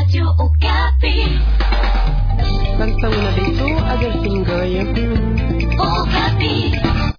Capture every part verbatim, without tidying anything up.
Radio Okapi. Bangsa muna dito, Adel Singoy. Okapi.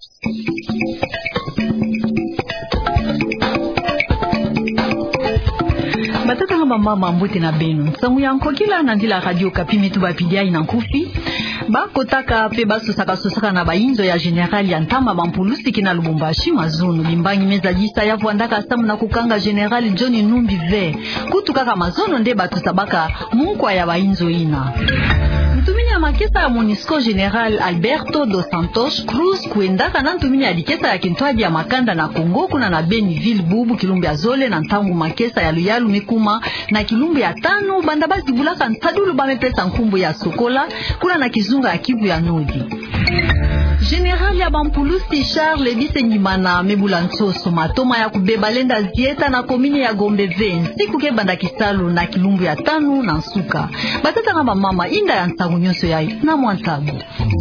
Batata nga mama mbote na benu. Sangu yanko kila nandila Radio Okapi mitu bapidia ina nkufi. Ba kotaka pe baso saka sosaka na bainzo ya general ya ntama bampulusi kina Lubumbashi mazunu limbangi meza jisa ya vuandaka samu na kukanga general John Numbi ve kutukaka mazono nde batu sabaka munkwa ya bainzo ina. Ntumini ya makesa ya Monisco General Alberto dos Santos Cruz kuendaka na ntumini ya dikesa ya kintwaji ya makanda na Kongo kuna na Beniville bubu kilumbi ya zole na ntangu makesa ya luyalu mikuma na kilumbi ya tano bandabazi bulaka ntadulu bamepesa nkumbu ya sokola kuna na kizunga ya Kivu ya Nodi. General ya bampulusi Charles Bisenyimana mebula nsoso matoma ya kubeba lenda zieta na komini ya Gombe ve siku ke banda kisalu na kilumbu ya tanu na nsuka batata ngamba mama inda ya nsangu nyonso yai na mwantabu.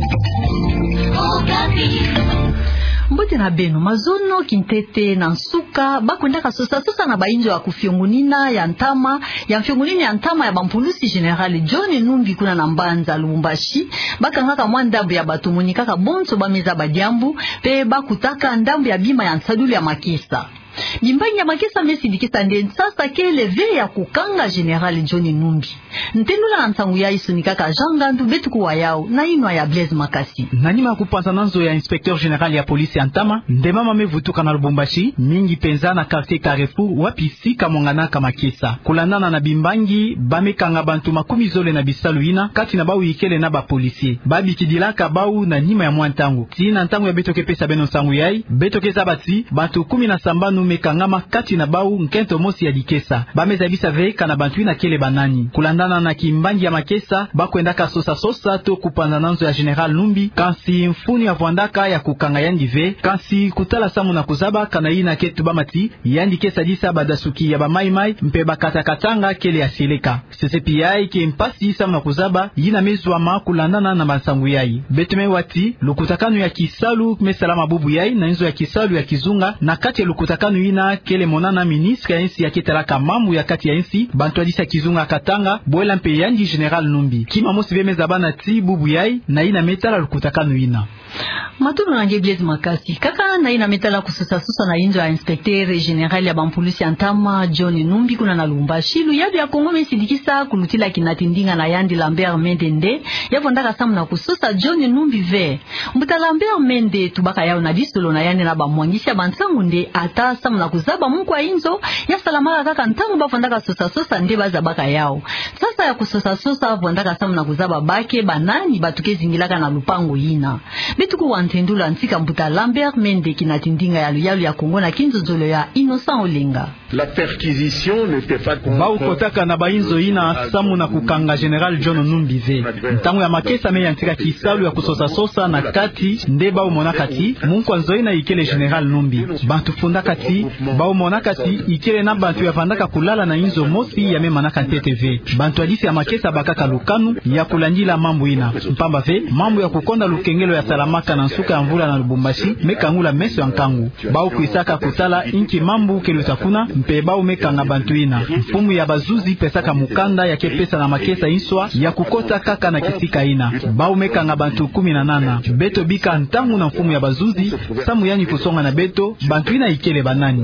Mbote na beno mazono kintete na nsuka bakwendaka sosa sosa na bainjo ya kufiongunina ya ntama ya mfiongunini ya ntama ya bampulusi General John Numbi kuna na Mbanza Lubumbashi bakangaka mwa ndambu ya batu monikaka bonso bameza badiambu pe bakutaka ndambu ya bima ya nsadulu ya makesa. Nyimbangi ya makesa mesi dikisa ndeni sasa kele ve ya kukanga General John Numbi. Ntenula na nsangu ya isu nikaka jangandu betu kuwa yao na inwa ya Blaise Makasi. Nanima kupanza nanzo ya Inspecteur General ya Polisi ya Ntama, ndema mevutuka na Lubumbashi, mingi penza na quartier Carrefour wapi sika monganaka makesa. Kulandana na bimbangi, bamekanga bantu makumi zole na bisalu ina, kati na bau ikele na ba policier. Babi kidilaka bau na nima ya mwantangu. Tina ntangu ya betoke pesa beno nsangu yai, betoke sabati, bantu kumi na sambanu mekangama kati na bau nkento mosi ya dikesa. Bameza bisa veika na bantu ina kele banani. Kulandana na kimbangi ya makesa, bakwendaka sosa sosa to kupanda nanzo ya General Numbi, kansi mfuni ya vuandaka ya kukanga yandi ve, kansi kutala samu na kuzaba kana ina ketu bamati, yandi kesa disa badasuki ya ba mai mai, mpe bakata katanga kele ya sileka. Sese piyai ke mpasi samu na kuzaba, yina mezu ama kulandana na bansangu yai. Betume wati, lukutakanu ya kisalu mesalama bubu yai, na inzo ya kisalu ya kizunga, na kati ya lukutakanu ina kele monana ministre ya insi ya ketalaka mamu ya kati ya insi, bantu adisa kizunga katanga, bwela mpe yandi General Numbi. Kima mosi veme zabana ti bubu yai, na ina metala lukutakanu ina. Matulu na Blaise Makasi kaka na ina metala kususa susa na injo ya Inspecteur General ya bampulusi ya Ntama John Numbi kuna na Lubumbashi lu yabi ya Kongo mesidikisa kulutila kinatindinga na yandi Lambert Mende nde yavondaka samu na kususa John Numbi ve mbuta Lambert Mende tubaka yao na disolo na yandi na bamwangisha bansangu nde ata samu na kuzaba mkwa inzo ya salamaka kaka ntamu bafondaka susa susa nde baza baka yao sasa ya kususa susa vondaka samu na kuzaba bake banani batuke zingilaka na lupango ina betuku wantendula ntika mbuta Lambert Mende kinatindinga ya luyalu ya Kongo na kinzozolo ya Innocent Olenga. La perquisition n'était pas Bau kotaka na bainzo ina samu na kukanga General John Numbi ve. Ntangu ya makesa me yantika kisalu ya kusosa sosa na kati nde bau monakati mungu anzoina ikele General Numbi. Bantu funda kati bau monakati ikele na bantu ya vandaka kulala na inzo mosi ya me manaka T T V. Bantu adisi ya makesa bakaka lukanu ya kulandila mambu ina. Mpamba ve mambu ya kukonda lukengelo ya salamaka na nsuka ya mvula na Lubumbashi mekangula meso ya nkangu. Bau kuisaka kutala inki mambu kelutakuna mpe bau mekanga bantu ina. Mfumu ya bazuzi pesaka mukanda ya kepesa na makesa inswa ya kukota kaka na kisika ina. Bau mekanga bantu kumi na nana. Beto bika ntangu na mfumu ya bazuzi samu yani kusonga na beto bantu ina ikele banani.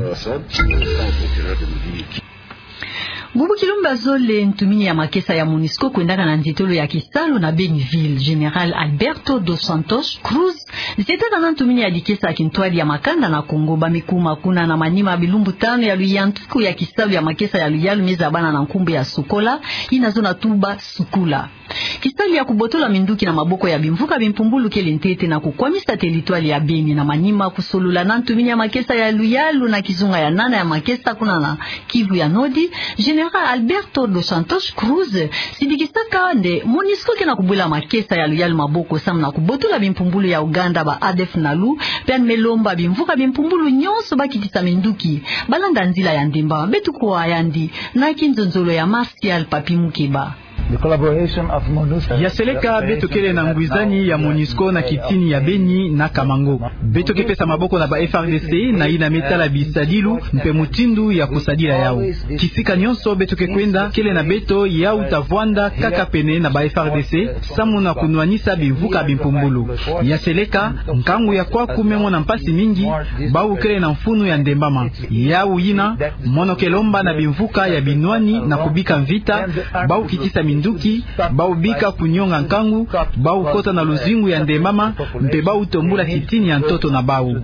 Bubu kilumba zole ntumini ya makesa ya Monisco kwendaka na nzitolo ya Kisalo na Beniville. General Alberto dos Santos Cruz zitaka na ntumini ya dikesa kintwali ya makanda na Kongo bamikuma kuna na manima bilumbu tano ya luyantuku ya Kisalo ya makesa ya luyalu meza bana na nkumbu ya sukola inazona tuba sukula. Kisali ya kubotola minduki na maboko ya bimvuka bimpumbulu kele ntete na kukwamisa teritwali ya Beni na manima kusolula na ntumini ya makesa ya luyalu na kizunga ya nana ya makesa kuna na Kivu ya Nodi. General Alberto dos Santos Cruz sidikisaka nde Monisco kena kubula makesa ya luyalu maboko samu na kubotola bimpumbulu ya Uganda ba A D F nalu pen melomba bimvuka bimpumbulu nyonso bakitisa minduki balanda nzila ya ndemba betu kwa yandi na kinzonzolo ya Martial Papi Mukeba. Yaseleka betokele na ngwizani ya Monisco na kitini ya Beni na Kamango. Betoke pesa maboko na ba F R D C na ina metala bisadilu mpe mutindu ya kusadila yao. Kisika nyonso betoke kwenda kele na beto ya utavwanda kaka pene na ba F R D C samu na kunwanisa bivuka bimpumbulu. Yaseleka nkangu ya kwa kumemo na mpasi mingi bau kele na mfunu ya ndembama. Ya uyina mono kelomba na bimvuka ya binwani na kubika mvita bau kitisa minduki bau bika kunyonga nkangu bau kota na luzingu ya ndembama mpe bau tombula kitini ya ntoto na bau.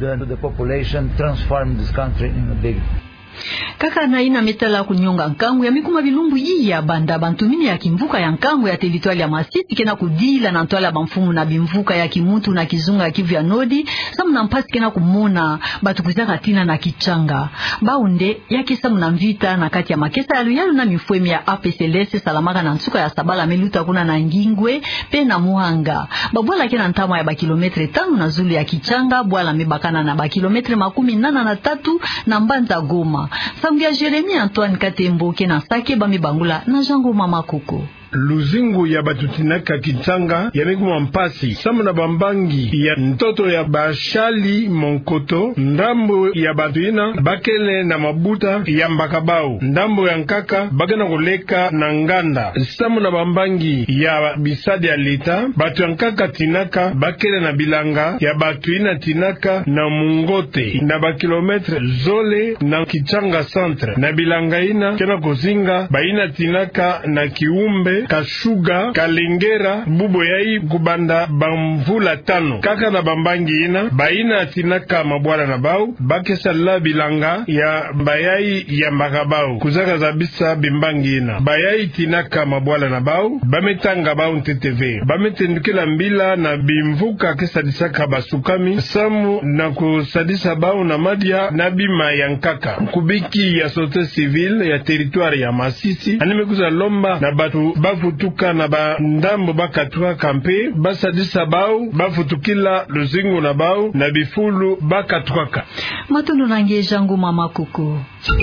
Kaka na ina metala kunyonga nkangu ya mikuma bilumbu yi ya banda bantumini ya kimvuka ya nkangu ya teritwali ya Masisi kena kudila na ntwala bamfumu na bimvuka ya Kimuntu na Kizunga ya Kivu ya Nodi samu na mpasi kena kumona batu kuzaka tina na Kichanga baunde ya kisa muna mvita na kati ya makesa ya luyalu na mifwemi ya A P C L S Salamaka na Nsuka ya Sabala Meluta kuna na Ngingwe pe na Muhanga babwala kena ntama ya bakilometre tanu na Zulu ya Kichanga bwala mebakana na bakilometre makumi nana na tatu na Mbanza Goma. Samgia Jeremy Antoine Katembo kena sake bami bangula na Jango Mama Koko. Luzingu ya batutinaka Kichanga ya mikuma mpasi samu na bambangi ya ntoto ya bashali Monkoto ndambo ya batuina bakele na mabuta ya Mbakabau ndambo ya nkaka bakena kuleka na nganda samu na bambangi ya bisadi ya leta batu ya nkaka tinaka bakele na bilanga ya batuina tinaka na Mungote na bakilometre zole na Kichanga centre na bilanga ina kena kuzinga baina tinaka na Kiumbe Kashuga, Kalengera, Bubo yai kubanda bamvula tano. Kaka na bambangi ina, baina atinaka mabwala na bau, bakesa la bilanga ya bayai ya Mbakabau. Kuzaka zabisa bimbangi ina. Bayai tinaka mabwala na bau, bametanga bau nteteve. Bametendukela mbila na bimvuka kesa disaka basukami, samu na kusadisa bau na madia na bima ya nkaka. Kubiki ya sote civil ya territoire ya Masisi, anime kuza lomba na batu bafutuka na ba ndambo bakatuka kampe basadisa bau bafutukila luzingu na bau na bifulu bakatuka matondo nange Jango Mama Koko.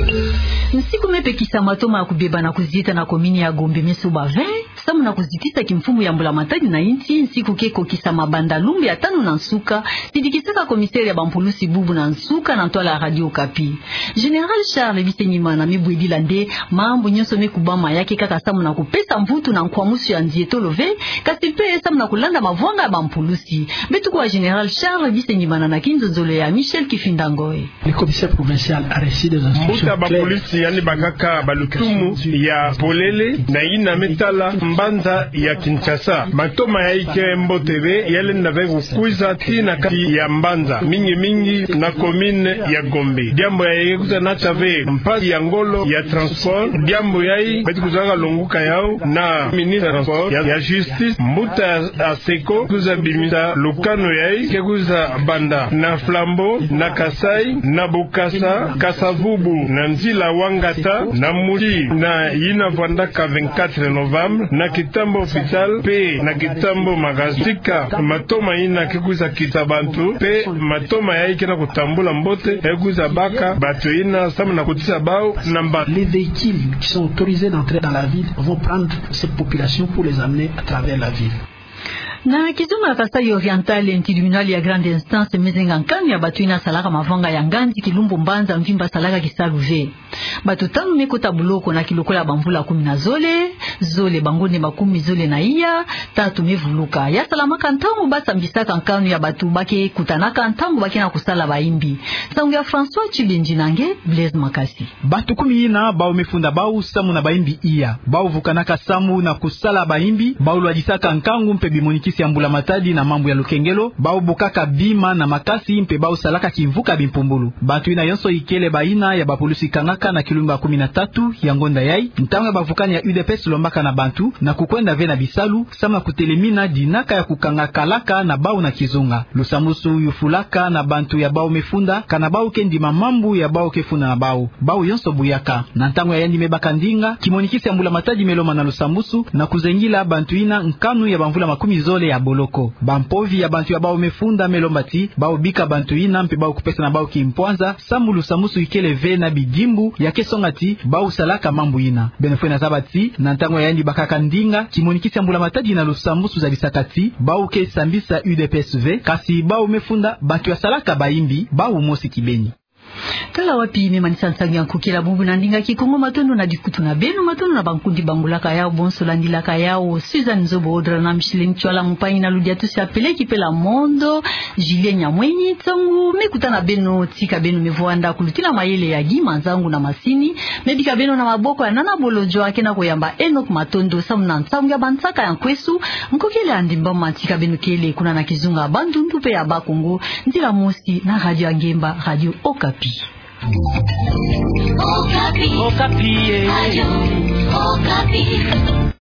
Nsiku mepekisa matoma ya kubeba na kuzita na komini ya Gombe Mesuba vingt samu na kuzitisa kimfumu ya Mbula Matadi na inti nsiku keko kisa mabanda lumbi ya tano na Nsuka sidikisaka komiseri ya bampulusi bubu na Nsuka na ntwala ya Radio Kapi. General Charles Bisenyima na mibwedi lande mambo nyonso mekubama yake kaka samu na kupesa mvutu na nkwamusu ya Nzieto Love kasipe samu na kulanda mavwanga ya bampulusi betu kwa General Charles Bisenyima na kinzo zole ya Michel Kifindangoe. Le commissaire provincial a reçu des instructions bapolisi yani bakaka balutumu ya Polele na ina metala Mbanza ya Kinshasa matoma ya ike mbotebe yale ndave kukuiza tina kati ya Mbanza mingi mingi na komine ya Gombe diambo ya yekuza na chave mpasi ya ngolo ya transport diambo yai beti kuzaka longuka yao na ministre transport ya, ya justice mbuta aseko kuza bimisa lukano yai kekuza banda na Flambo na Kasai na Bokasa Kasavubu na Nzila Wangata na Muri na yina vandaka vingt-quatre novembre na kitambo official pe na kitambo magazika matoma ina kikuza kitabantu pe matoma ya ikena kutambula mbote ekuza baka bato ina samu na kutisa bao namba. Les véhicules qui sont autorisés d'entrer dans la ville vont prendre cette population pour les amener à travers la ville. Na Kizunga Kasai Oriental tribunal ya grande instance mezenga nkani ya batu ina salaka mavanga ya Nganzi Kilumbu Mbanza Mvimba salaka Kisaluve batu tanu mekota buloko na kilokola bamvula kumi na zole zole bangone makumi zole na iya tatu mevuluka ya salamaka ntangu basa mbisaka nkanu ya batu bake kutanaka ntangu bake na kusala baimbi sangu ya François Chibenji nange Blaise Makasi batu kumi ina bao mefunda bao samu na baimbi iya bao vukanaka samu na kusala baimbi bao lwadisaka nkangu mpe bimoniki ya Mbula Matadi na mambo ya Lukengelo bao bukaka bima na makasi mpe bao salaka kivuka bimpumbulu batu ina yonso ikele baina ya bapolisi kangaka na kilumba kumi na tatu ya ngonda yai ntanga bavukani ya U D P S lombaka na bantu na kukwenda ve na bisalu sama kutelemina dinaka ya kukanga kalaka na bao na Kizunga lusamusu yufulaka na bantu ya bao mefunda kana bao kendi mamambu ya bao kefuna na bao bao yonso buyaka na ntango ya yandi mebaka ndinga kimonikisi ya Mbula Matadi meloma na lusamusu na kuzengila bantu ina nkanu ya bamvula makumi zole Sole ya Boloko. Bampovi ya bantu ya bao mefunda melombati bao bika bantu ina mpe bao kupesa na bao kimpwanza samulu samusu ikele ve na bidimbu ya kesongati bao salaka mambu ina benefwe na zabati na ntango ya ndi bakaka ndinga kimonikisi mbula matadi na lusambusu za bisakati bao ke sambisa U D P S V kasi bao mefunda bantu ya salaka baimbi bao mosi kibeni. Kala wapi memanisa nsangi ya kukila bubu na ndinga kikongo matondo na dikutu na benu matondo na bankundi bangulaka yao bonso landilaka yao Suzanne Zobo Odra na Micheline Chwala Mupai na ludia tusi apele kipela mondo Julien Nyamwenyi tongu mekuta na benu tika benu mevuanda kulutina mayele ya Gima nzangu na Masini mebika benu na maboko ya Nana Bolojo akena koyamba Enoch Matondo samuna nsangu ya bansaka ya nkwesu mkukile andimba matika benu kele kuna na kizunga bandundu pe ya Bakongo ndila mosi na radio Angemba radio Okapi. Okapi. Okapi. Radio Okapi.